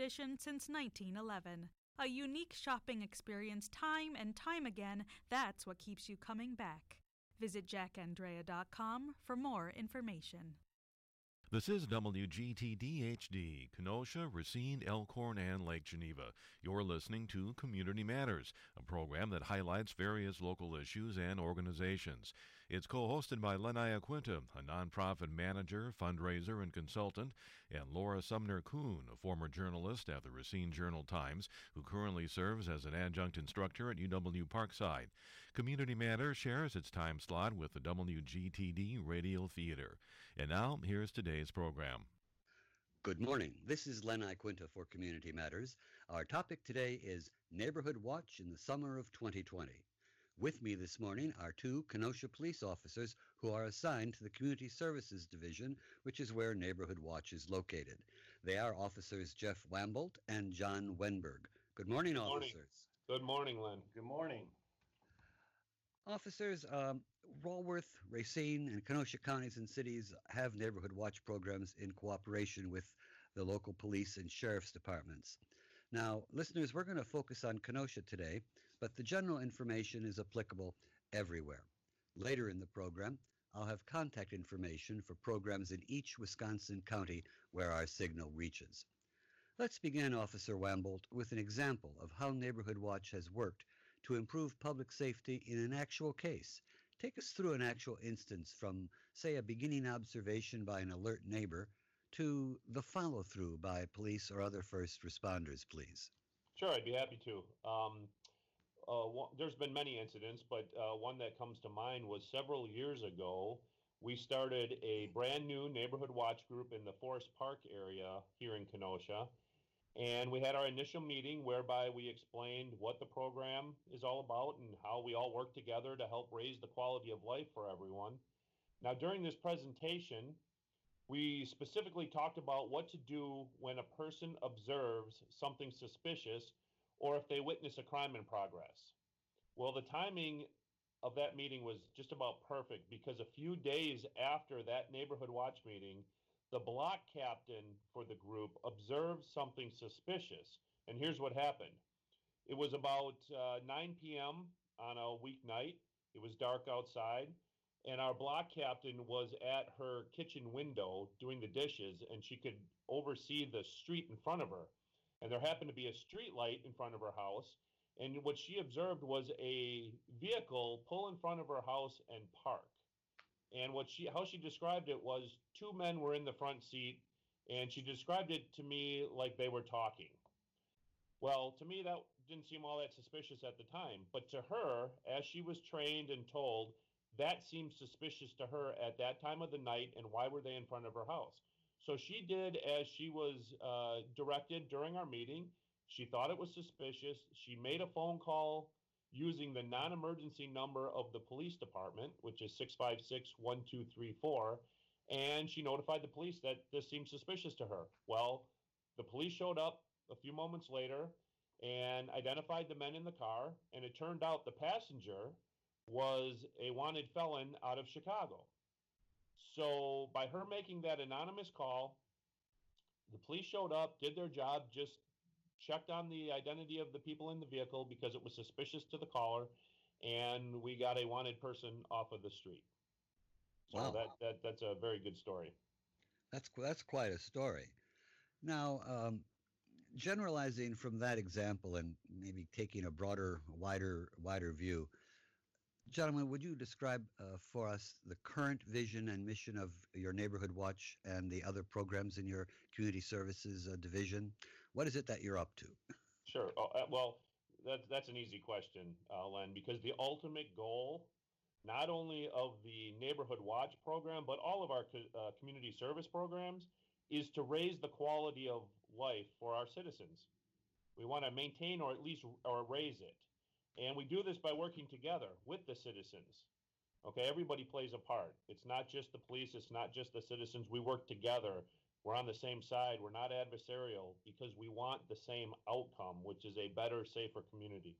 tradition since 1911. A unique shopping experience time and time again, that's what keeps you coming back. Visit jackandrea.com for more information. This is WGTD-HD, Kenosha, Racine, Elkhorn, and Lake Geneva. You're listening to Community Matters, a program that highlights various local issues and organizations. It's co-hosted by Len Iaquinta, a nonprofit manager, fundraiser, and consultant, and Laura Sumner-Kuhn, a former journalist at the Racine Journal-Times, who currently serves as an adjunct instructor at UW Parkside. Community Matters shares its time slot with the WGTD Radio Theater. And now, here's today's program. Good morning. This is Len Iaquinta for Community Matters. Our topic today is Neighborhood Watch in the summer of 2020. With me this morning are two Kenosha police officers who are assigned to the Community Services Division, which is where Neighborhood Watch is located. They are Officers Jeff Wambolt and John Wenberg. Good morning, officers. Good morning, Len. Good morning. Officers, Walworth, Racine, and Kenosha counties and cities have neighborhood watch programs in cooperation with the local police and sheriff's departments. Now, listeners, we're going to focus on Kenosha today, but the general information is applicable everywhere. Later in the program, I'll have contact information for programs in each Wisconsin county where our signal reaches. Let's begin, Officer Wambolt, with an example of how Neighborhood Watch has worked to improve public safety in an actual case. Take us through an actual instance from, say, a beginning observation by an alert neighbor to the follow-through by police or other first responders, please. Sure, I'd be happy to. There's been many incidents, but one that comes to mind was several years ago. We started a brand new neighborhood watch group in the Forest Park area here in Kenosha. And we had our initial meeting whereby we explained what the program is all about and how we all work together to help raise the quality of life for everyone. Now, during this presentation, we specifically talked about what to do when a person observes something suspicious or if they witness a crime in progress. Well, the timing of that meeting was just about perfect because a few days after that neighborhood watch meeting, the block captain for the group observed something suspicious. And here's what happened. It was about 9 p.m. on a weeknight. It was dark outside. And our block captain was at her kitchen window doing the dishes, and she could oversee the street in front of her. And there happened to be a street light in front of her house. And what she observed was a vehicle pull in front of her house and park. And how she described it was two men were in the front seat, and she described it to me like they were talking. Well, to me, that didn't seem all that suspicious at the time. But to her, as she was trained and told, that seemed suspicious to her at that time of the night, and why were they in front of her house? So she did as she was directed during our meeting. She thought it was suspicious. She made a phone call using the non-emergency number of the police department, which is 656-1234, and she notified the police that this seemed suspicious to her. Well, the police showed up a few moments later and identified the men in the car, and it turned out the passenger was a wanted felon out of Chicago. So by her making that anonymous call, the police showed up, did their job, just checked on the identity of the people in the vehicle because it was suspicious to the caller, and we got a wanted person off of the street. So wow. That's a very good story. That's quite a story. Now, generalizing from that example and maybe taking a broader, wider view, gentlemen, would you describe for us the current vision and mission of your Neighborhood Watch and the other programs in your Community Services Division? What is it that you're up to? Sure. Well, that's an easy question, Len, because the ultimate goal, not only of the Neighborhood Watch program, but all of our community service programs, is to raise the quality of life for our citizens. We want to maintain or at least raise it. And we do this by working together with the citizens. Okay, everybody plays a part. It's not just the police, it's not just the citizens. We work together. We're on the same side. We're not adversarial because we want the same outcome, which is a better, safer community.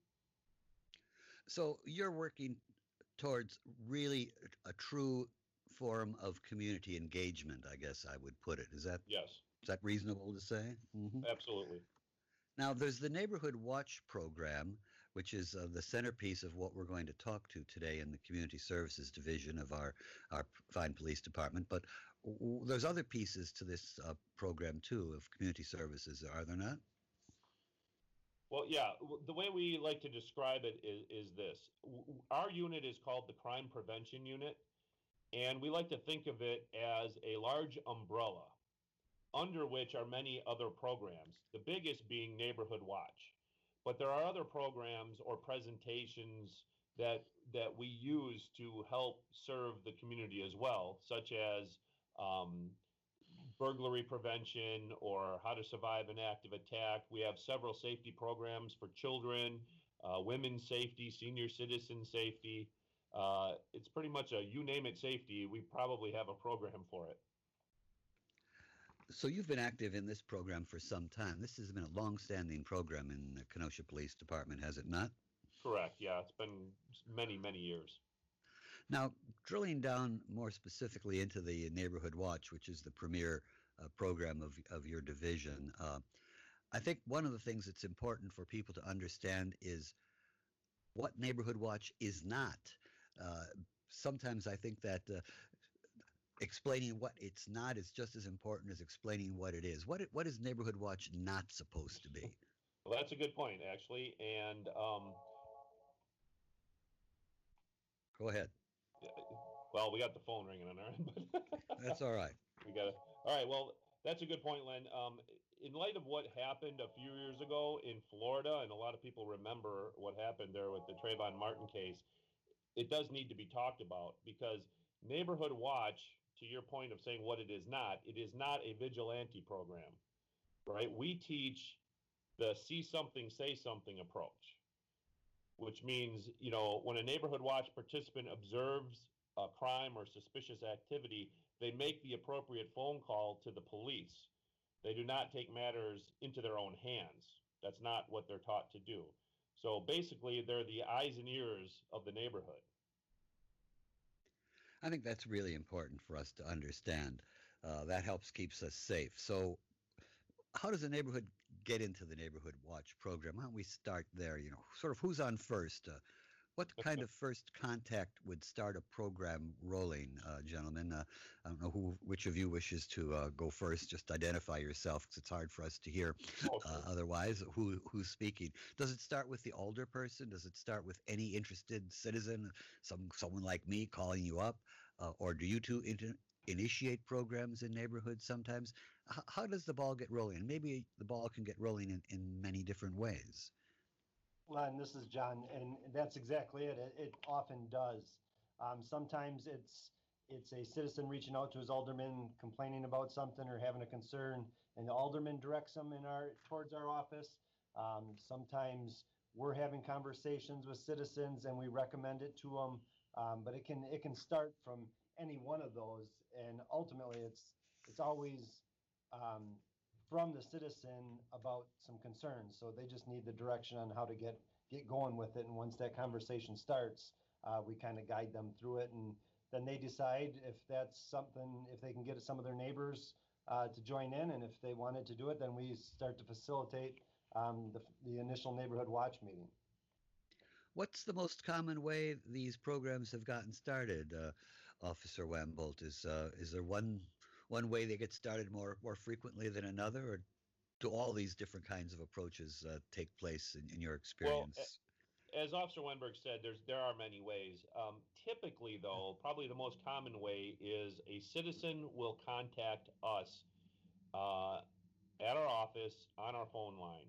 So you're working towards really a true form of community engagement, I guess I would put it. Is that? Yes. Is that reasonable to say? Absolutely. Now, there's the Neighborhood Watch program, which is the centerpiece of what we're going to talk to today in the Community Services Division of our fine police department. But there's other pieces to this program, too, of community services, are there not? Well, yeah, the way we like to describe it is this. Our unit is called the Crime Prevention Unit, and we like to think of it as a large umbrella under which are many other programs, the biggest being Neighborhood Watch. But there are other programs or presentations that we use to help serve the community as well, such as burglary prevention or how to survive an active attack. We have several safety programs for children, women's safety, senior citizen safety. It's pretty much a you name it safety. We probably have a program for it. So you've been active in this program for some time. This has been a long-standing program in the Kenosha Police Department, has it not? Correct. Yeah, it's been many, many years. Now, drilling down more specifically into the Neighborhood Watch, which is the premier program of your division, I think one of the things that's important for people to understand is what Neighborhood Watch is not. Sometimes I think that explaining what it's not is just as important as explaining what it is. What is Neighborhood Watch not supposed to be? Well, that's a good point, actually. And go ahead. Well, we got the phone ringing on our end, but that's all right. We got it. All right. Well, that's a good point, Len. In light of what happened a few years ago in Florida, and a lot of people remember what happened there with the Trayvon Martin case, it does need to be talked about because Neighborhood Watch, to your point of saying what it is not a vigilante program, right? We teach the see something, say something approach, which means, when a Neighborhood Watch participant observes a crime or suspicious activity, they make the appropriate phone call to the police. They do not take matters into their own hands. That's not what they're taught to do. So basically, they're the eyes and ears of the neighborhood. I think that's really important for us to understand. That helps keeps us safe. So how does a neighborhood get into the Neighborhood Watch program? Why don't we start there? Sort of who's on first? What kind of first contact would start a program rolling, gentlemen? I don't know which of you wishes to go first. Just identify yourself because it's hard for us to hear otherwise who's speaking. Does it start with the older person? Does it start with any interested citizen, someone like me calling you up? Or do you two initiate programs in neighborhoods sometimes? How does the ball get rolling? Maybe the ball can get rolling in many different ways. Len, this is John, and that's exactly it. It often does. Sometimes it's a citizen reaching out to his alderman, complaining about something or having a concern, and the alderman directs them towards our office. Sometimes we're having conversations with citizens and we recommend it to them. But it can start from any one of those, and ultimately it's always from the citizen about some concerns. So they just need the direction on how to get going with it. And once that conversation starts, we kind of guide them through it. And then they decide if that's something, if they can get some of their neighbors to join in. And if they wanted to do it, then we start to facilitate the initial Neighborhood Watch meeting. What's the most common way these programs have gotten started, Officer Wambolt? Is there one way they get started more frequently than another, or do all these different kinds of approaches take place in your experience? Well, as Officer Wenberg said, there are many ways. Typically, though, probably the most common way is a citizen will contact us at our office on our phone line.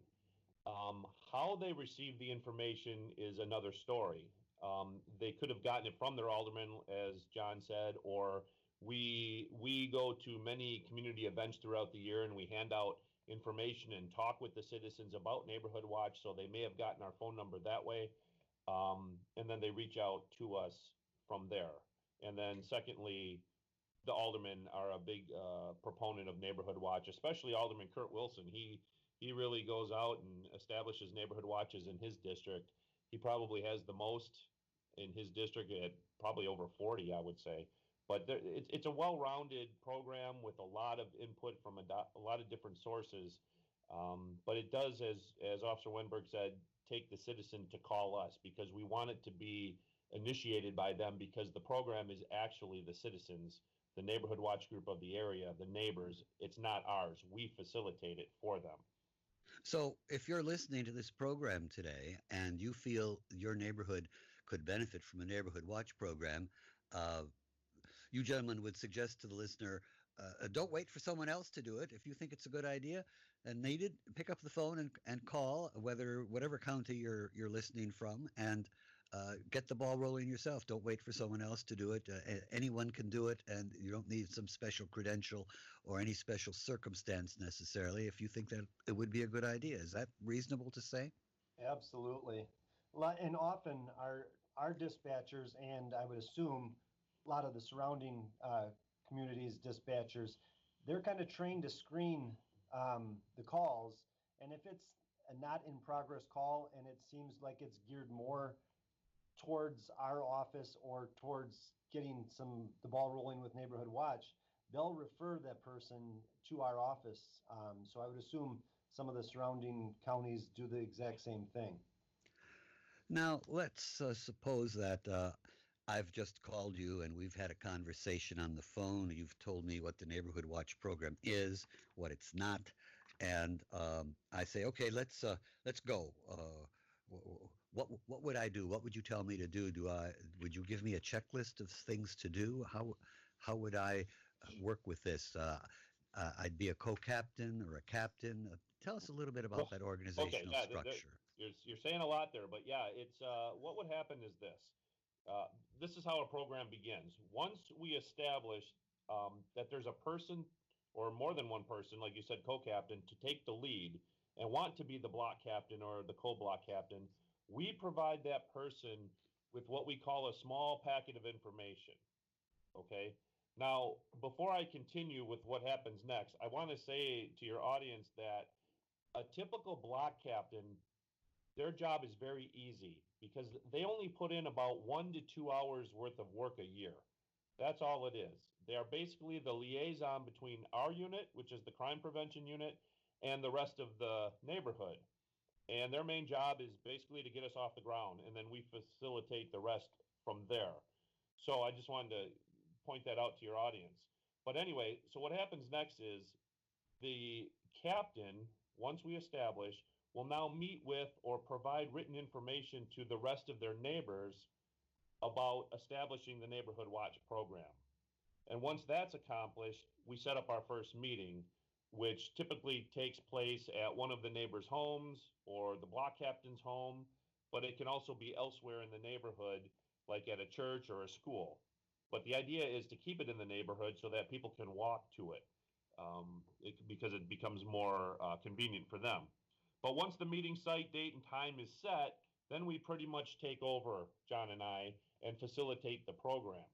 How they receive the information is another story. They could have gotten it from their alderman, as John said, or we go to many community events throughout the year and we hand out information and talk with the citizens about Neighborhood Watch. So they may have gotten our phone number that way. And then they reach out to us from there. And then secondly, the aldermen are a big proponent of Neighborhood Watch, especially Alderman Kurt Wilson. He really goes out and establishes Neighborhood Watches in his district. He probably has the most in his district, at probably over 40, I would say. But it's a well-rounded program with a lot of input from a lot of different sources. But it does, as Officer Wenberg said, take the citizen to call us because we want it to be initiated by them because the program is actually the citizens, the neighborhood watch group of the area, the neighbors. It's not ours. We facilitate it for them. So, if you're listening to this program today and you feel your neighborhood could benefit from a neighborhood watch program, uh, you gentlemen would suggest to the listener, don't wait for someone else to do it. If you think it's a good idea and needed, pick up the phone and call, whatever county you're listening from, and get the ball rolling yourself. Don't wait for someone else to do it. Anyone can do it, and you don't need some special credential or any special circumstance necessarily if you think that it would be a good idea. Is that reasonable to say? Absolutely. And often our dispatchers, and I would assume a lot of the surrounding communities dispatchers, they're kind of trained to screen the calls. And if it's a not in progress call and it seems like it's geared more towards our office or towards getting the ball rolling with Neighborhood Watch, they'll refer that person to our office. So I would assume some of the surrounding counties do the exact same thing. Now, let's suppose that I've just called you and we've had a conversation on the phone. You've told me what the Neighborhood Watch program is, what it's not, and I say, okay, let's go. What would I do? What would you tell me to do? Would you give me a checklist of things to do? How would I work with this? I'd be a co-captain or a captain. Tell us a little bit about that organizational structure. You're saying a lot there, but yeah, it's what would happen is this. This is how a program begins. Once we establish that there's a person or more than one person, like you said, co-captain, to take the lead and want to be the block captain or the co-block captain, we provide that person with what we call a small packet of information. Okay. Now, before I continue with what happens next, I want to say to your audience that a typical block captain, their job is very easy because they only put in about 1 to 2 hours worth of work a year. That's all it is. They are basically the liaison between our unit, which is the crime prevention unit, and the rest of the neighborhood. And their main job is basically to get us off the ground, and then we facilitate the rest from there. So I just wanted to point that out to your audience. But anyway, so what happens next is the captain, once we establish, will now meet with or provide written information to the rest of their neighbors about establishing the Neighborhood Watch program. And once that's accomplished, we set up our first meeting, which typically takes place at one of the neighbors' homes or the block captain's home, but it can also be elsewhere in the neighborhood, like at a church or a school. But the idea is to keep it in the neighborhood so that people can walk to it, because it becomes more convenient for them. But once the meeting site, date, and time is set, then we pretty much take over, John and I, and facilitate the program.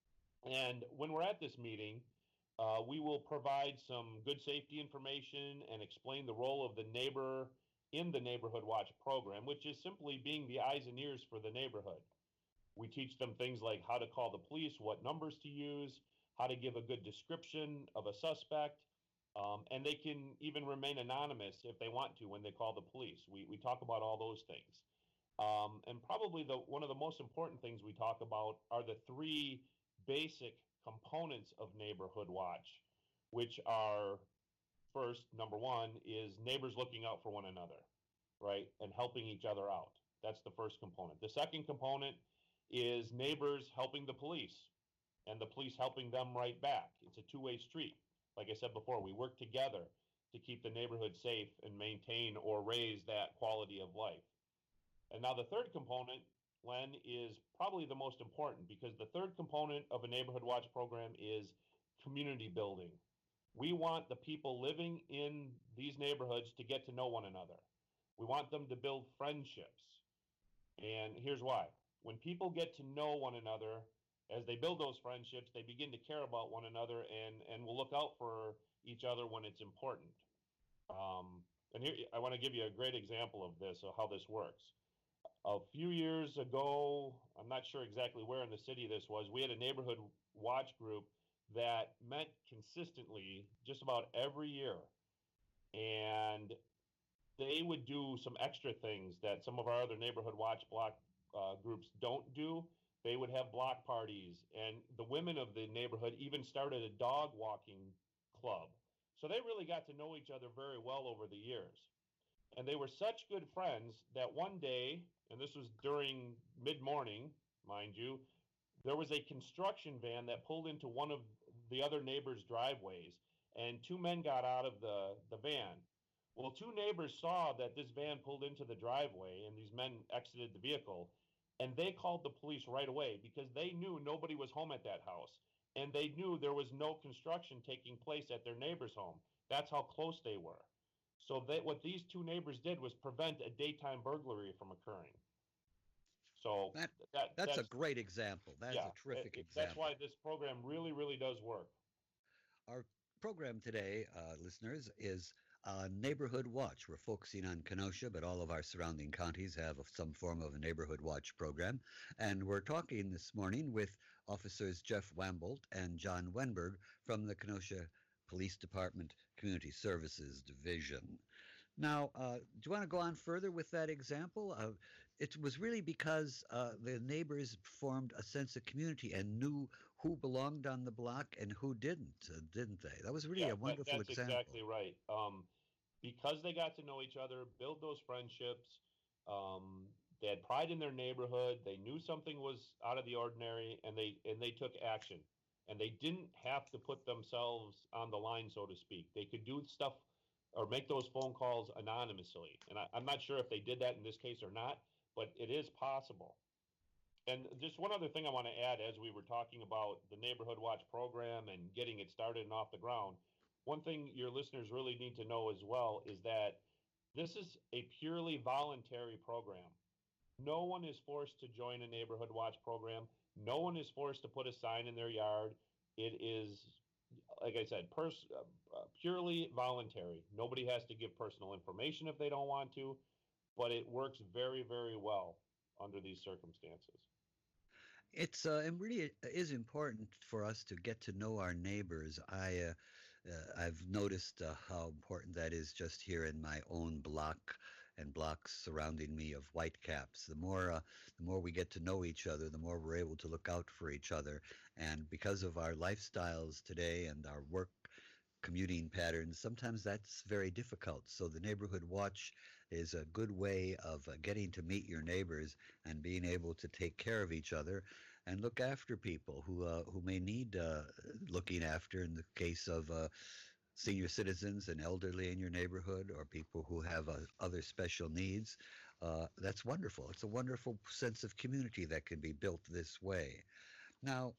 And when we're at this meeting, we will provide some good safety information and explain the role of the neighbor in the Neighborhood Watch program, which is simply being the eyes and ears for the neighborhood. We teach them things like how to call the police, what numbers to use, how to give a good description of a suspect, and they can even remain anonymous if they want to when they call the police. We talk about all those things. And probably one of the most important things we talk about are the three basic components of Neighborhood Watch, which are, first, number one, is neighbors looking out for one another, right, and helping each other out. That's the first component. The second component is neighbors helping the police and the police helping them right back. It's a two-way street. Like I said before, we work together to keep the neighborhood safe and maintain or raise that quality of life. And now the third component, Len, is probably the most important, because the third component of a Neighborhood Watch program is community building. We want the people living in these neighborhoods to get to know one another. We want them to build friendships. And here's why. When people get to know one another, as they build those friendships, they begin to care about one another and will look out for each other when it's important. And here, I want to give you a great example of this, of how this works. A few years ago, I'm not sure exactly where in the city this was, we had a neighborhood watch group that met consistently just about every year. And they would do some extra things that some of our other neighborhood watch block groups don't do. They would have block parties, and the women of the neighborhood even started a dog walking club. So they really got to know each other very well over the years. And they were such good friends that one day, and this was during mid morning, mind you, there was a construction van that pulled into one of the other neighbors' driveways, and two men got out of the van. Well, two neighbors saw that this van pulled into the driveway and these men exited the vehicle, and they called the police right away because they knew nobody was home at that house, and they knew there was no construction taking place at their neighbor's home. That's how close they were. So what these two neighbors did was prevent a daytime burglary from occurring. So that's a great example. That's a terrific example. That's why this program really, really does work. Our program today, listeners, is Neighborhood Watch. We're focusing on Kenosha, but all of our surrounding counties have some form of a Neighborhood Watch program. And we're talking this morning with Officers Jeff Wambolt and John Wenberg from the Kenosha Police Department Community Services Division. Now, do you want to go on further with that example? It was really because the neighbors formed a sense of community and knew who belonged on the block and who didn't they? That was really a wonderful example. That's exactly right. Because they got to know each other, build those friendships, they had pride in their neighborhood, they knew something was out of the ordinary, and they took action. And they didn't have to put themselves on the line, so to speak. They could do stuff or make those phone calls anonymously. And I'm not sure if they did that in this case or not, but it is possible. And just one other thing I want to add, as we were talking about the Neighborhood Watch program and getting it started and off the ground, one thing your listeners really need to know as well is that this is a purely voluntary program. No one is forced to join a Neighborhood Watch program. No one is forced to put a sign in their yard. It is, like I said, purely voluntary. Nobody has to give personal information if they don't want to, but it works very, very well under these circumstances. It really is important for us to get to know our neighbors. I've noticed how important that is just here in my own block and blocks surrounding me of Whitecaps. The more we get to know each other, the more we're able to look out for each other. And because of our lifestyles today and our work commuting patterns, sometimes that's very difficult. So the Neighborhood Watch is a good way of getting to meet your neighbors and being able to take care of each other and look after people who may need looking after in the case of senior citizens and elderly in your neighborhood or people who have other special needs. That's wonderful. It's a wonderful sense of community that can be built this way. Now,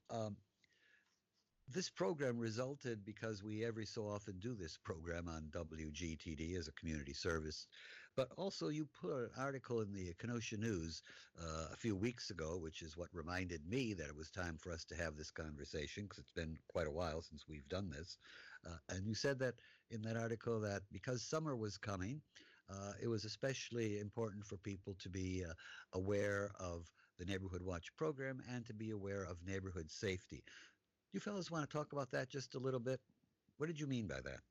this program resulted because we every so often do this program on WGTD as a community service, but also you put an article in the Kenosha News a few weeks ago, which is what reminded me that it was time for us to have this conversation because it's been quite a while since we've done this. And you said that in that article that because summer was coming, it was especially important for people to be aware of the Neighborhood Watch program and to be aware of neighborhood safety. Do you fellas want to talk about that just a little bit? What did you mean by that?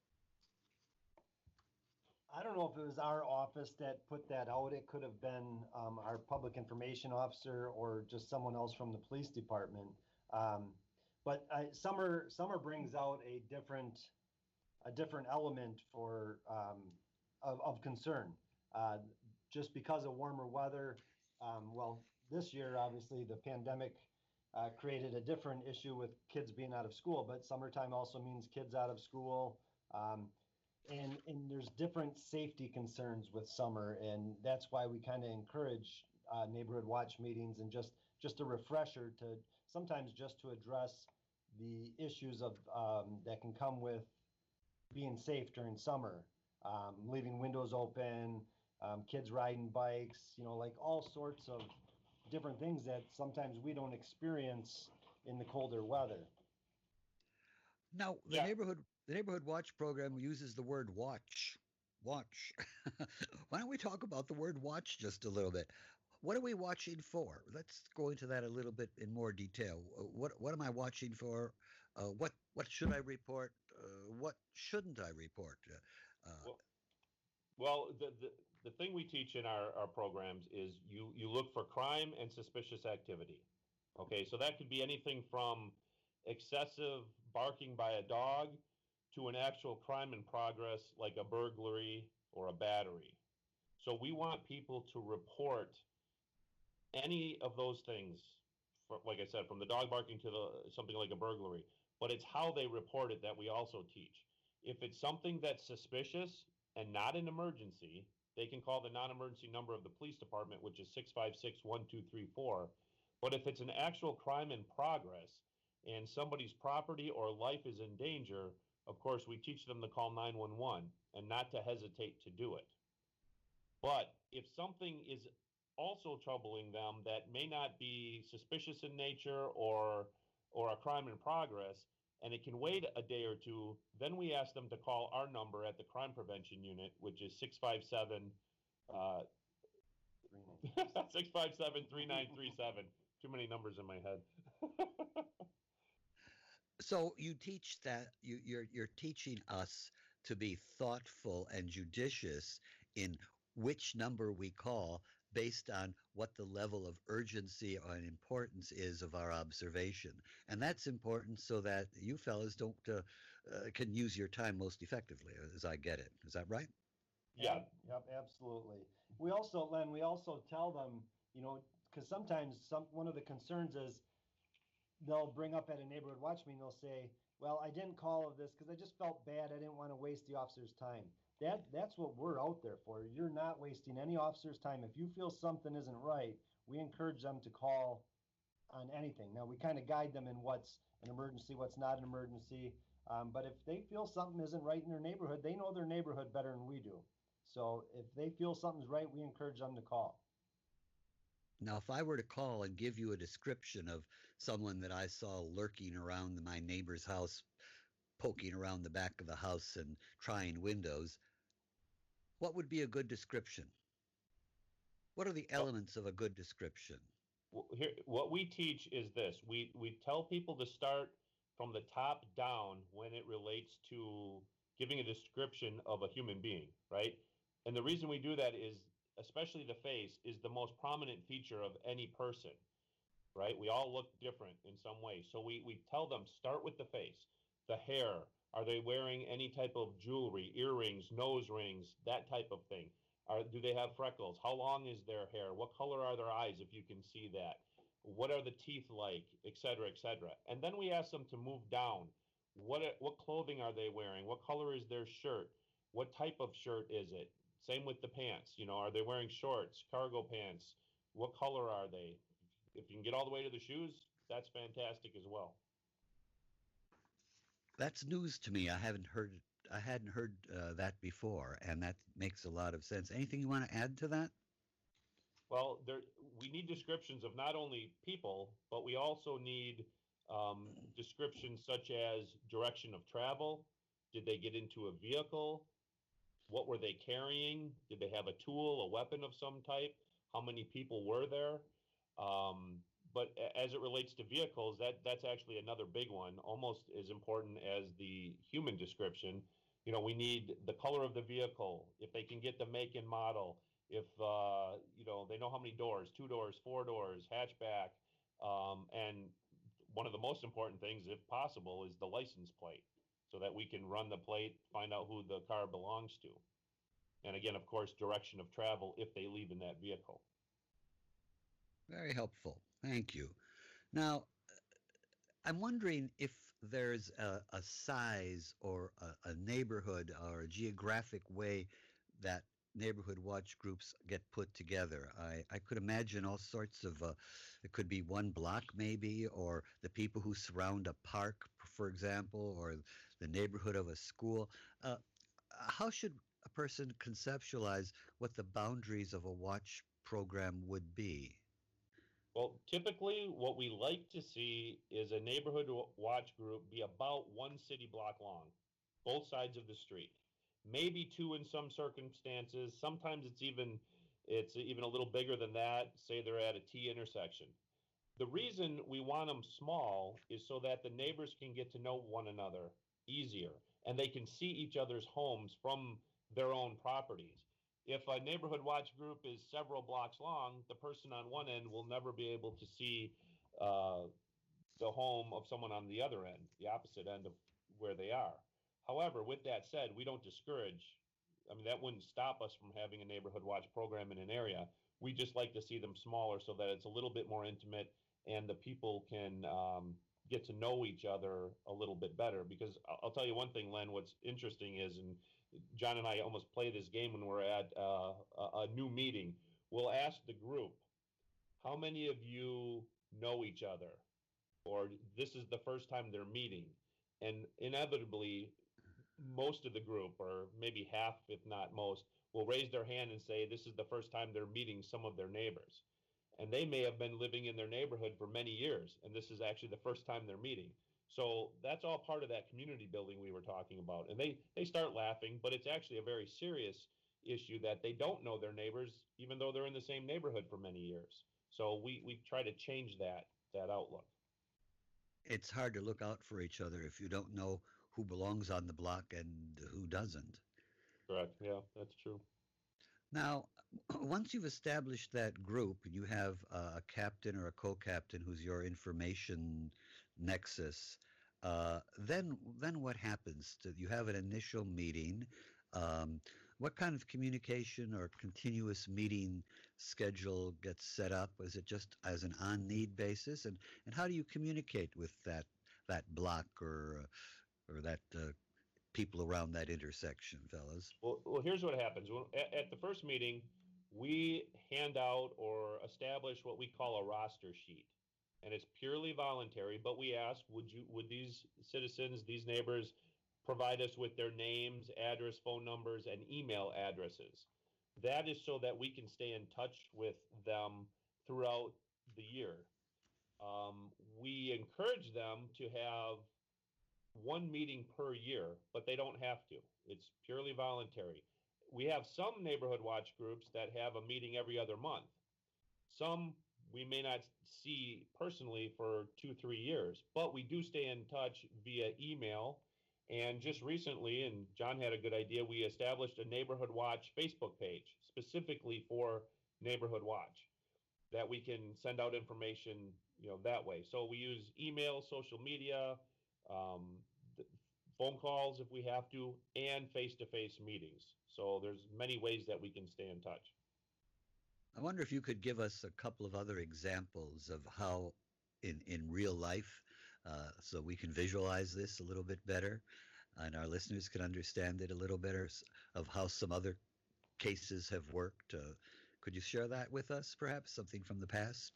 I don't know if it was our office that put that out. It could have been our public information officer or just someone else from the police department. But summer brings out a different element for of concern. Just because of warmer weather, this year obviously the pandemic created a different issue with kids being out of school, but summertime also means kids out of school. And there's different safety concerns with summer, and that's why we kind of encourage neighborhood watch meetings and just a refresher to sometimes just to address the issues of that can come with being safe during summer, leaving windows open, kids riding bikes, like all sorts of different things that sometimes we don't experience in the colder weather. Now, the Neighborhood Watch program uses the word watch. Why don't we talk about the word watch just a little bit? what are we watching for? Let's go into that a little bit in more detail. What am I watching for? What should I report? What shouldn't I report? Well, well, the thing we teach in our programs is you look for crime and suspicious activity. Okay, so that could be anything from excessive barking by a dog to an actual crime in progress like a burglary or a battery. So we want people to report any of those things, like I said, from the dog barking to something like a burglary. But it's how they report it that we also teach. If it's something that's suspicious and not an emergency, they can call the non-emergency number of the police department, which is 656-1234. But if it's an actual crime in progress and somebody's property or life is in danger, of course, we teach them to call 911 and not to hesitate to do it. But if something is also troubling them that may not be suspicious in nature or a crime in progress, and it can wait a day or two, then we ask them to call our number at the crime prevention unit, which is 657 657-3937. Too many numbers in my head. So you teach that you're teaching us to be thoughtful and judicious in which number we call based on what the level of urgency and importance is of our observation. And that's important so that you fellas don't can use your time most effectively, as I get it. Is that right? Yeah. Yep, absolutely. We also, Len, tell them, because sometimes one of the concerns is they'll bring up at a neighborhood watch meeting, they'll say, well, I didn't call of this because I just felt bad. I didn't want to waste the officer's time. That's what we're out there for. You're not wasting any officer's time. If you feel something isn't right, we encourage them to call on anything. Now, we kind of guide them in what's an emergency, what's not an emergency. But if they feel something isn't right in their neighborhood, they know their neighborhood better than we do. So if they feel something's right, we encourage them to call. Now, if I were to call and give you a description of someone that I saw lurking around my neighbor's house, poking around the back of the house and trying windows, what would be a good description? What are the elements of a good description? Here, what we teach is this. We tell people to start from the top down when it relates to giving a description of a human being, right? And the reason we do that is, especially the face, is the most prominent feature of any person, right? We all look different in some way. So we tell them, start with the face, the hair. Are they wearing any type of jewelry, earrings, nose rings, that type of thing? Do they have freckles? How long is their hair? What color are their eyes, if you can see that? What are the teeth like, et cetera, et cetera? And then we ask them to move down. What clothing are they wearing? What color is their shirt? What type of shirt is it? Same with the pants. Are they wearing shorts, cargo pants? What color are they? If you can get all the way to the shoes, that's fantastic as well. That's news to me. I hadn't heard that before, and that makes a lot of sense. Anything you want to add to that? Well, we need descriptions of not only people, but we also need descriptions such as direction of travel. Did they get into a vehicle? What were they carrying? Did they have a tool, a weapon of some type? How many people were there? But as it relates to vehicles, that's actually another big one, almost as important as the human description. We need the color of the vehicle, if they can get the make and model, if they know how many doors, 2 doors, 4 doors, hatchback, and one of the most important things, if possible, is the license plate, so that we can run the plate, find out who the car belongs to. And again, of course, direction of travel if they leave in that vehicle. Very helpful. Thank you. Now, I'm wondering if there's a size or a neighborhood or a geographic way that neighborhood watch groups get put together. I could imagine all sorts of, it could be one block maybe, or the people who surround a park, for example, or the neighborhood of a school. How should a person conceptualize what the boundaries of a watch program would be? Well, typically what we like to see is a neighborhood watch group be about 1 city block long, both sides of the street. Maybe 2 in some circumstances. Sometimes it's even It's even a little bigger than that. Say they're at a T intersection. The reason we want them small is so that the neighbors can get to know one another easier and they can see each other's homes from their own properties. If a neighborhood watch group is several blocks long, the person on one end will never be able to see uh, the home of someone on the other end, the opposite end of where they are. However, with that said, we don't discourage. I mean, that wouldn't stop us from having a neighborhood watch program in an area. We just like to see them smaller so that it's a little bit more intimate and the people can get to know each other a little bit better. Because I'll tell you one thing, Len, what's interesting is, and John and I almost play this game when we're at a new meeting, we'll ask the group, how many of you know each other? Or this is the first time they're meeting. And inevitably, most of the group, or maybe half, if not most, will raise their hand and say this is the first time they're meeting some of their neighbors. And they may have been living in their neighborhood for many years, and this is actually the first time they're meeting. So that's all part of that community building we were talking about. And they start laughing, but it's actually a very serious issue that they don't know their neighbors, even though they're in the same neighborhood for many years. So we try to change that outlook. It's hard to look out for each other if you don't know who belongs on the block and who doesn't. Correct. Yeah, that's true. Now, once you've established that group and you have a captain or a co-captain who's your information nexus, then what happens? You have an initial meeting. What kind of communication or continuous meeting schedule gets set up? Is it just as an on-need basis? And how do you communicate with that block or that people around that intersection, fellas? Well, here's what happens. At the first meeting, we hand out or establish what we call a roster sheet, and it's purely voluntary. But we ask, would these citizens, these neighbors, provide us with their names, address, phone numbers, and email addresses? That is so that we can stay in touch with them throughout the year. We encourage them to have one meeting per year, but they don't have to. It's purely voluntary. We have some neighborhood watch groups that have a meeting every other month. Some we may not see personally for 2-3 years, but we do stay in touch via email. And just recently, and John had a good idea, we established a Neighborhood Watch Facebook page specifically for Neighborhood Watch that we can send out information, that way. So we use email, social media, um, phone calls if we have to, and face-to-face meetings. So there's many ways that we can stay in touch. I wonder if you could give us a couple of other examples of how in real life, so we can visualize this a little bit better and our listeners can understand it a little better, of how some other cases have worked. Could you share that with us, perhaps, something from the past?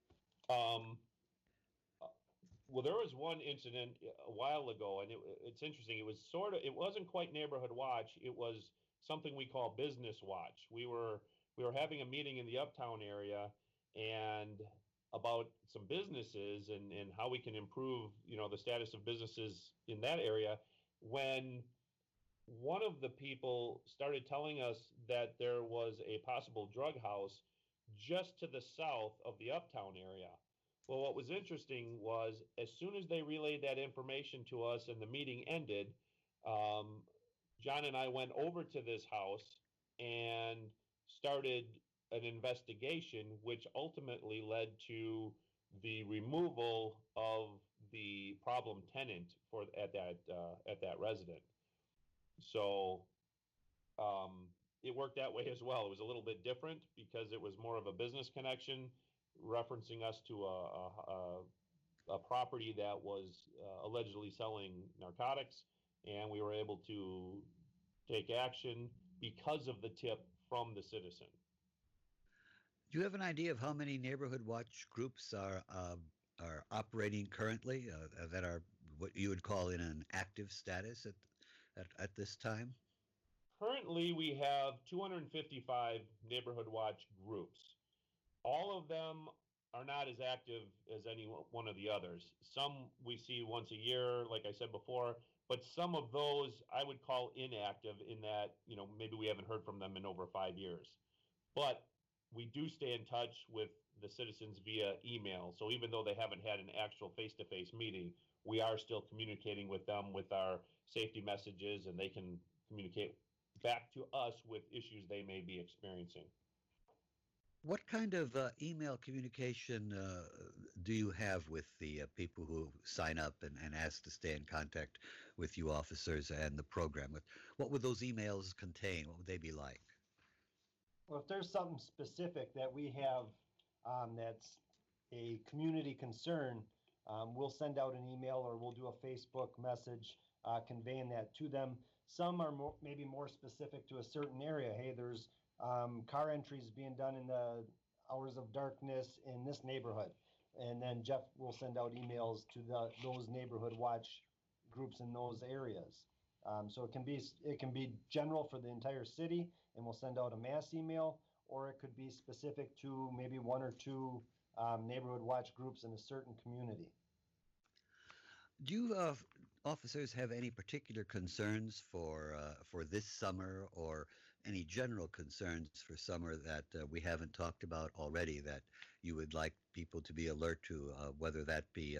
Well, there was one incident a while ago, and it's interesting. It wasn't quite Neighborhood Watch. It was something we call Business Watch. We were having a meeting in the Uptown area, and about some businesses and how we can improve, the status of businesses in that area, when one of the people started telling us that there was a possible drug house just to the south of the Uptown area. Well, what was interesting was as soon as they relayed that information to us and the meeting ended, John and I went over to this house and started an investigation, which ultimately led to the removal of the problem tenant at that resident. So it worked that way as well. It was a little bit different because it was more of a business connection, referencing us to a property that was allegedly selling narcotics, and we were able to take action because of the tip from the citizen. Do you have an idea of how many neighborhood watch groups are operating currently that are what you would call in an active status at this time? Currently, we have 255 neighborhood watch groups. All of them are not as active as any one of the others. Some we see once a year, like I said before, but some of those I would call inactive in that, maybe we haven't heard from them in over 5 years. But we do stay in touch with the citizens via email. So even though they haven't had an actual face-to-face meeting, we are still communicating with them with our safety messages, and they can communicate back to us with issues they may be experiencing. What kind of email communication do you have with the people who sign up and ask to stay in contact with you officers and the program? What would those emails contain? What would they be like? Well, if there's something specific that we have that's a community concern, we'll send out an email or we'll do a Facebook message conveying that to them. Some are maybe more specific to a certain area. Hey, there's car entries being done in the hours of darkness in this neighborhood. And then Jeff will send out emails to those neighborhood watch groups in those areas. So it can be general for the entire city, and we'll send out a mass email, or it could be specific to maybe one or two neighborhood watch groups in a certain community. Do you officers have any particular concerns for this summer, or any general concerns for summer that we haven't talked about already that you would like people to be alert to, whether that be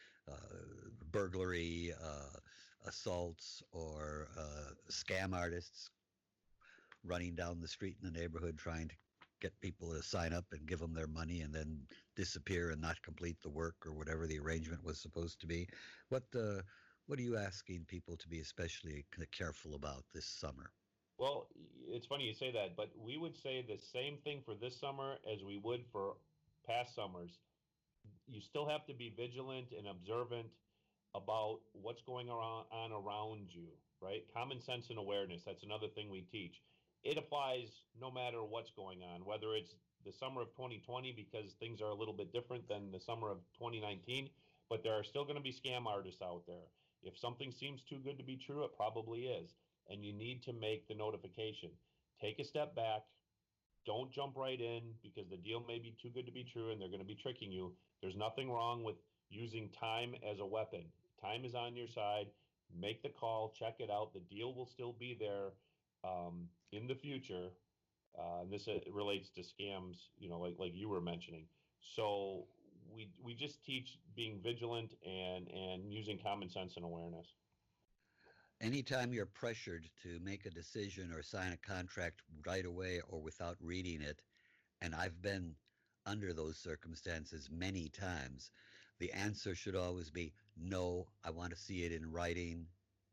burglary, assaults, or scam artists running down the street in the neighborhood trying to get people to sign up and give them their money and then disappear and not complete the work or whatever the arrangement was supposed to be? What are you asking people to be especially careful about this summer? Well, it's funny you say that, but we would say the same thing for this summer as we would for past summers. You still have to be vigilant and observant about what's going on around you, right? Common sense and awareness, that's another thing we teach. It applies no matter what's going on, whether it's the summer of 2020 because things are a little bit different than the summer of 2019, but there are still going to be scam artists out there. If something seems too good to be true, it probably is. And you need to make the notification. Take a step back. Don't jump right in because the deal may be too good to be true and they're going to be tricking you. There's nothing wrong with using time as a weapon. Time is on your side. Make the call, check it out. The deal will still be there in the future. And this relates to scams, like you were mentioning. So we just teach being vigilant and using common sense and awareness. Anytime you're pressured to make a decision or sign a contract right away or without reading it, and I've been under those circumstances many times, the answer should always be, no, I want to see it in writing.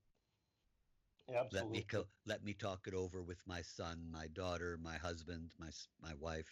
Absolutely. Let me talk it over with my son, my daughter, my husband, my wife.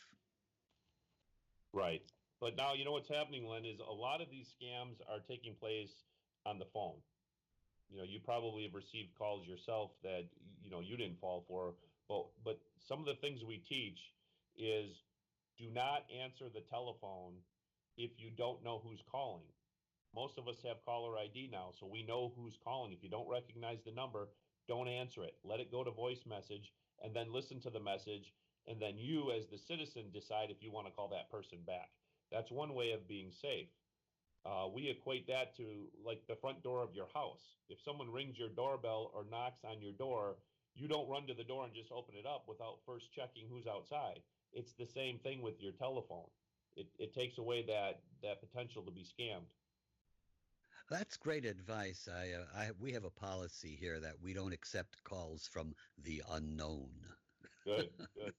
Right. But now, what's happening, Len, is a lot of these scams are taking place on the phone. You probably have received calls yourself that, you didn't fall for. But some of the things we teach is do not answer the telephone if you don't know who's calling. Most of us have caller ID now, so we know who's calling. If you don't recognize the number, don't answer it. Let it go to voice message and then listen to the message. And then you, as the citizen, decide if you want to call that person back. That's one way of being safe. We equate that to like the front door of your house. If someone rings your doorbell or knocks on your door, you don't run to the door and just open it up without first checking who's outside. It's the same thing with your telephone. It takes away that potential to be scammed. That's great advice. We have a policy here that we don't accept calls from the unknown. Good.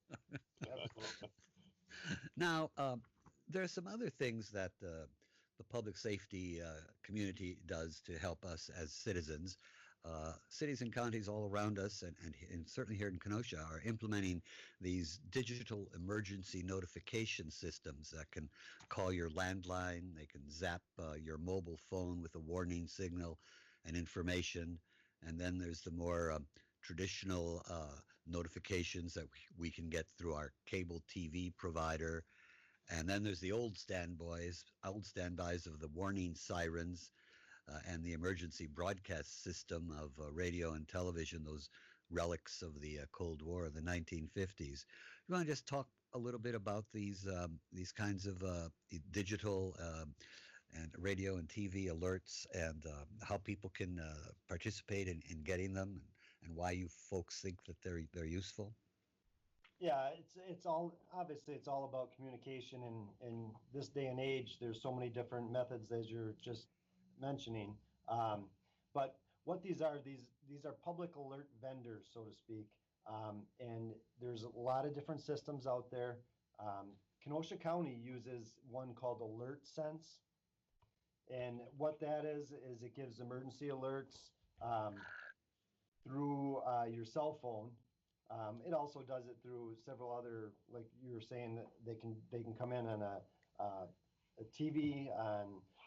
Now, there are some other things that the public safety community does to help us as citizens. Cities and counties all around us, and certainly here in Kenosha, are implementing these digital emergency notification systems that can call your landline, they can zap your mobile phone with a warning signal and information. And then there's the more traditional notifications that we can get through our cable TV provider. And then there's the old standbys of the warning sirens and the emergency broadcast system of radio and television, those relics of the Cold War of the 1950s. You want to just talk a little bit about these kinds of digital and radio and TV alerts and how people can participate in getting them, and why you folks think that they're useful? Yeah, it's all obviously it's all about communication, and in this day and age, there's so many different methods as you're just mentioning. Um, but what these are public alert vendors, so to speak, and there's a lot of different systems out there. Kenosha County uses one called Alert Sense, and what that is it gives emergency alerts um, through your cell phone. It also does it through several other, like you were saying, that they can come in on a TV, on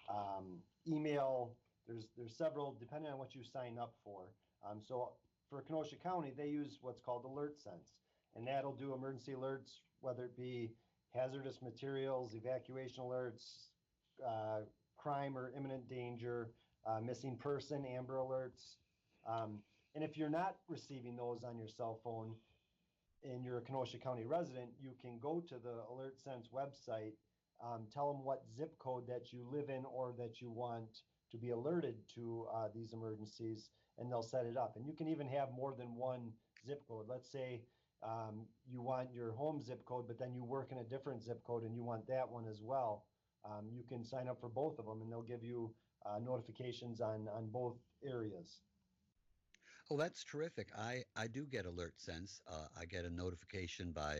email. There's several depending on what you sign up for. So for Kenosha County, they use what's called Alert Sense, and that'll do emergency alerts, whether it be hazardous materials, evacuation alerts, uh, crime or imminent danger, missing person, Amber Alerts. Um, and if you're not receiving those on your cell phone and you're a Kenosha County resident, you can go to the Alert Sense website, tell them what zip code that you live in or that you want to be alerted to these emergencies, and they'll set it up. And you can even have more than one zip code. Let's say you want your home zip code, but then you work in a different zip code and you want that one as well. You can sign up for both of them, and they'll give you notifications on both areas. Oh, that's terrific. I do get Alert Sense. I get a notification by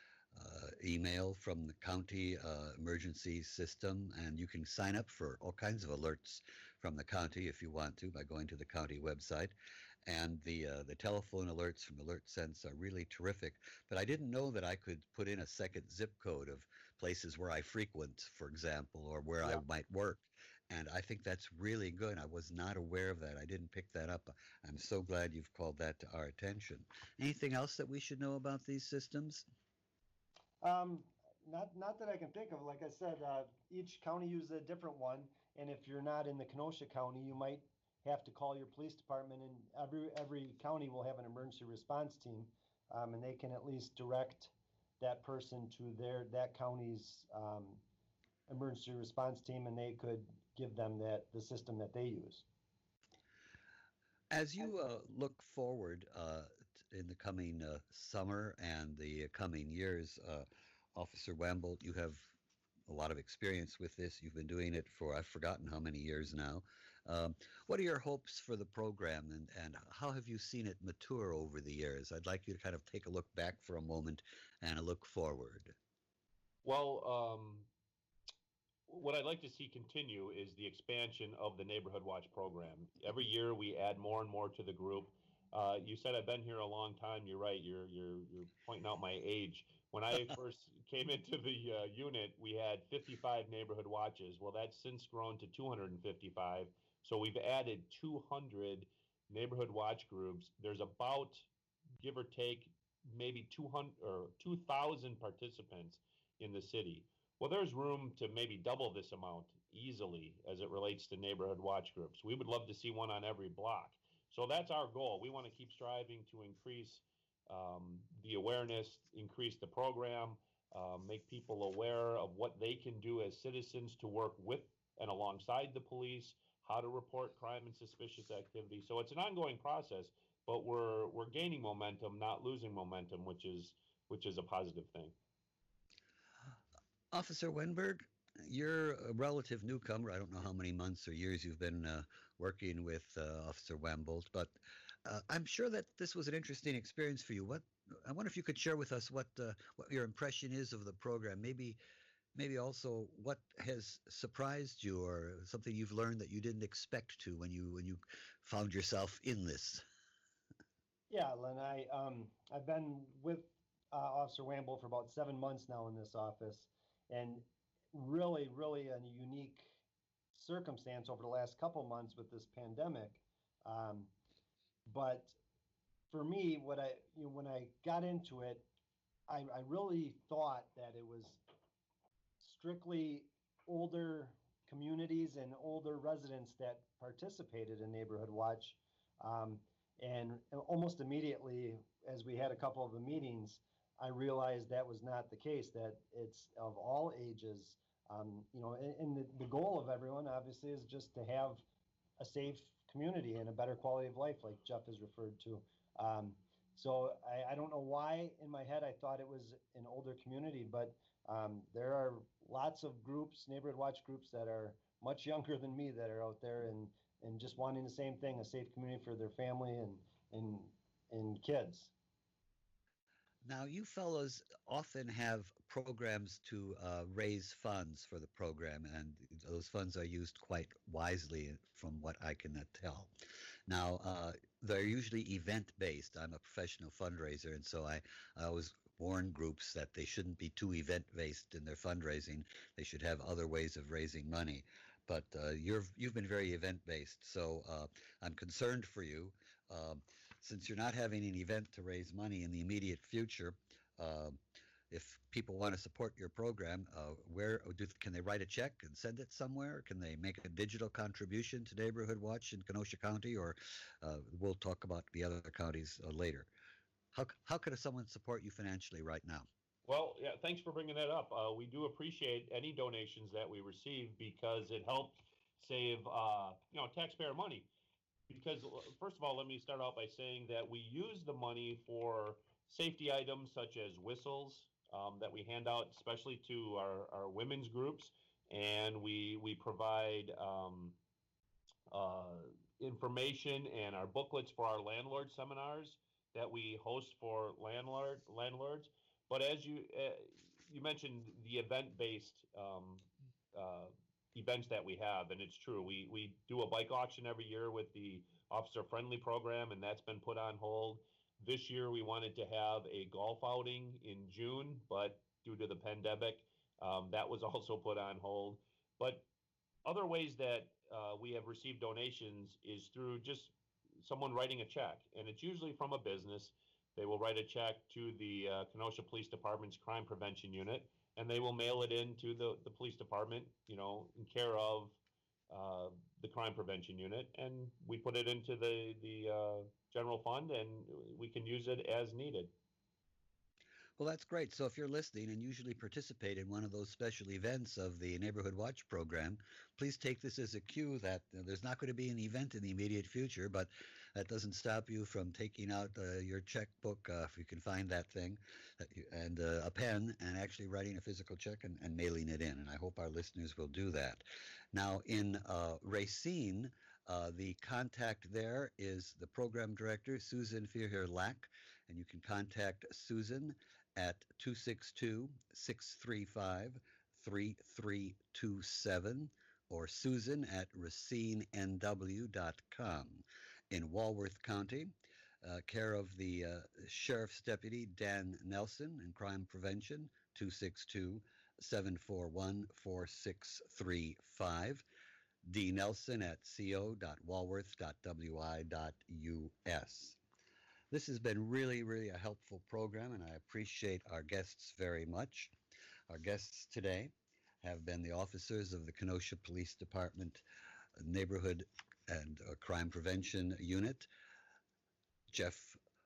email from the county emergency system, and you can sign up for all kinds of alerts from the county if you want to by going to the county website. And the telephone alerts from Alert Sense are really terrific. But I didn't know that I could put in a second zip code of places where I frequent, for example, or where I Yeah. might work. And I think that's really good. I was not aware of that. I didn't pick that up. I'm so glad you've called that to our attention. Anything else that we should know about these systems? Um, not that I can think of. Like I said, each county uses a different one, and if you're not in the Kenosha County, you might have to call your police department. And every county will have an emergency response team, and they can at least direct that person to that county's emergency response team, and they could give them the system that they use. As you look forward in the coming summer and the coming years, Officer Wambold, you have a lot of experience with this. You've been doing it for, I've forgotten how many years now. What are your hopes for the program, and how have you seen it mature over the years? I'd like you to kind of take a look back for a moment and a look forward. Well, what I'd like to see continue is the expansion of the Neighborhood Watch program. Every year we add more and more to the group. You said I've been here a long time. You're right. You're pointing out my age. When I first came into the unit, we had 55 neighborhood watches. Well, that's since grown to 255. So we've added 200 neighborhood watch groups. There's about, give or take, maybe 200 or 2,000 participants in the city. Well, there's room to maybe double this amount easily as it relates to neighborhood watch groups. We would love to see one on every block. So that's our goal. We want to keep striving to increase the awareness, increase the program, make people aware of what they can do as citizens to work with and alongside the police, how to report crime and suspicious activity. So it's an ongoing process, but we're gaining momentum, not losing momentum, which is a positive thing. Officer Wenberg, you're a relative newcomer. I don't know how many months or years you've been working with Officer Wambold, but I'm sure that this was an interesting experience for you. I wonder if you could share with us what your impression is of the program. Maybe also what has surprised you, or something you've learned that you didn't expect to when you found yourself in this. Yeah, Len, I've been with Officer Wambold for about 7 months now in this office, and really, really a unique circumstance over the last couple months with this pandemic. But for me, when I got into it, I really thought that it was strictly older communities and older residents that participated in Neighborhood Watch. And almost immediately, as we had a couple of the meetings, I realized that was not the case, that it's of all ages. And the goal of everyone, obviously, is just to have a safe community and a better quality of life, like Jeff has referred to. So I don't know why in my head I thought it was an older community, but there are lots of groups, neighborhood watch groups that are much younger than me that are out there and just wanting the same thing, a safe community for their family and kids. Now, you fellows often have programs to raise funds for the program, and those funds are used quite wisely, from what I can tell. Now, they're usually event-based. I'm a professional fundraiser, and so I always warn groups that they shouldn't be too event-based in their fundraising. They should have other ways of raising money. But you've been very event-based, so I'm concerned for you. Since you're not having an event to raise money in the immediate future, if people want to support your program, can they write a check and send it somewhere? Can they make a digital contribution to Neighborhood Watch in Kenosha County? Or we'll talk about the other counties later. How could someone support you financially right now? Well, yeah, thanks for bringing that up. We do appreciate any donations that we receive because it helps save, taxpayer money. Because first of all, let me start out by saying that we use the money for safety items such as whistles that we hand out, especially to our women's groups, and we provide information and our booklets for our landlord seminars that we host for landlords. But as you mentioned, the event-based events that we have, and it's true. We do a bike auction every year with the Officer Friendly program, and that's been put on hold. This year we wanted to have a golf outing in June, but due to the pandemic, that was also put on hold. But other ways that we have received donations is through just someone writing a check, and it's usually from a business. They will write a check to the Kenosha Police Department's Crime Prevention Unit, and they will mail it into the police department, in care of the Crime Prevention Unit, and we put it into the general fund, and we can use it as needed. Well, that's great. So if you're listening and usually participate in one of those special events of the Neighborhood Watch program, please take this as a cue that there's not going to be an event in the immediate future, but that doesn't stop you from taking out your checkbook, if you can find that thing, and a pen, and actually writing a physical check and mailing it in. And I hope our listeners will do that. Now, in Racine, the contact there is the program director, Susan Fearher-Lack, and you can contact Susan at 262-635-3327 or Susan at racinenw.com. In Walworth County, care of the Sheriff's Deputy Dan Nelson in Crime Prevention, 262-741-4635. D. Nelson at co.walworth.wi.us. This has been really, really a helpful program, and I appreciate our guests very much. Our guests today have been the officers of the Kenosha Police Department Neighborhood and Crime Prevention Unit, Jeff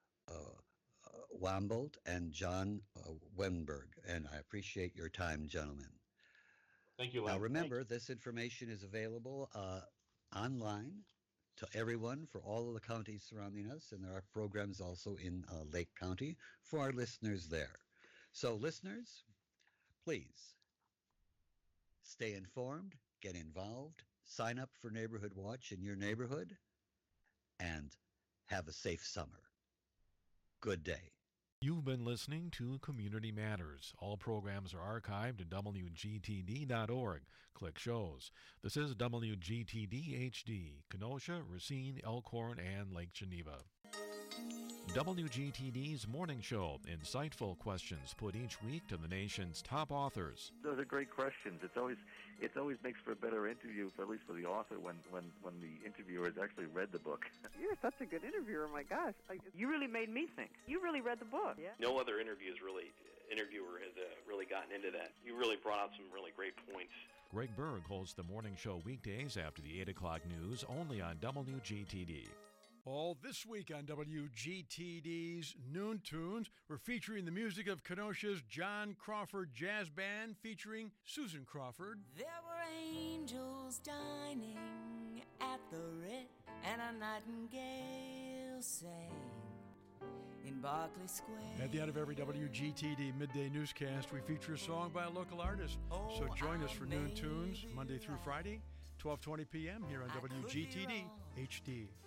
Wambold and John Wenberg, and I appreciate your time, gentlemen. Thank you, Len. Now remember, this information is available online to everyone for all of the counties surrounding us, and there are programs also in Lake County for our listeners there. So listeners, please stay informed, get involved, sign up for Neighborhood Watch in your neighborhood, and have a safe summer. Good day. You've been listening to Community Matters. All programs are archived at WGTD.org. Click shows. This is WGTD HD, Kenosha, Racine, Elkhorn, and Lake Geneva. WGTD's Morning Show. Insightful questions put each week to the nation's top authors. Those are great questions. It always makes for a better interview, at least for the author, when the interviewer has actually read the book. You're such a good interviewer. My gosh, you really made me think. You really read the book. Yeah. No other interviewer has really gotten into that. You really brought out some really great points. Greg Berg hosts the Morning Show weekdays after the 8 o'clock news, only on WGTD. All this week on WGTD's Noon Tunes, we're featuring the music of Kenosha's John Crawford Jazz Band featuring Susan Crawford. There were angels dining at the Ritz, and a nightingale sang. in Berkeley Square. At the end of every WGTD midday newscast, we feature a song by a local artist. So join us for Noon Tunes, Monday through Friday, 12:20 p.m. here on WGTD HD.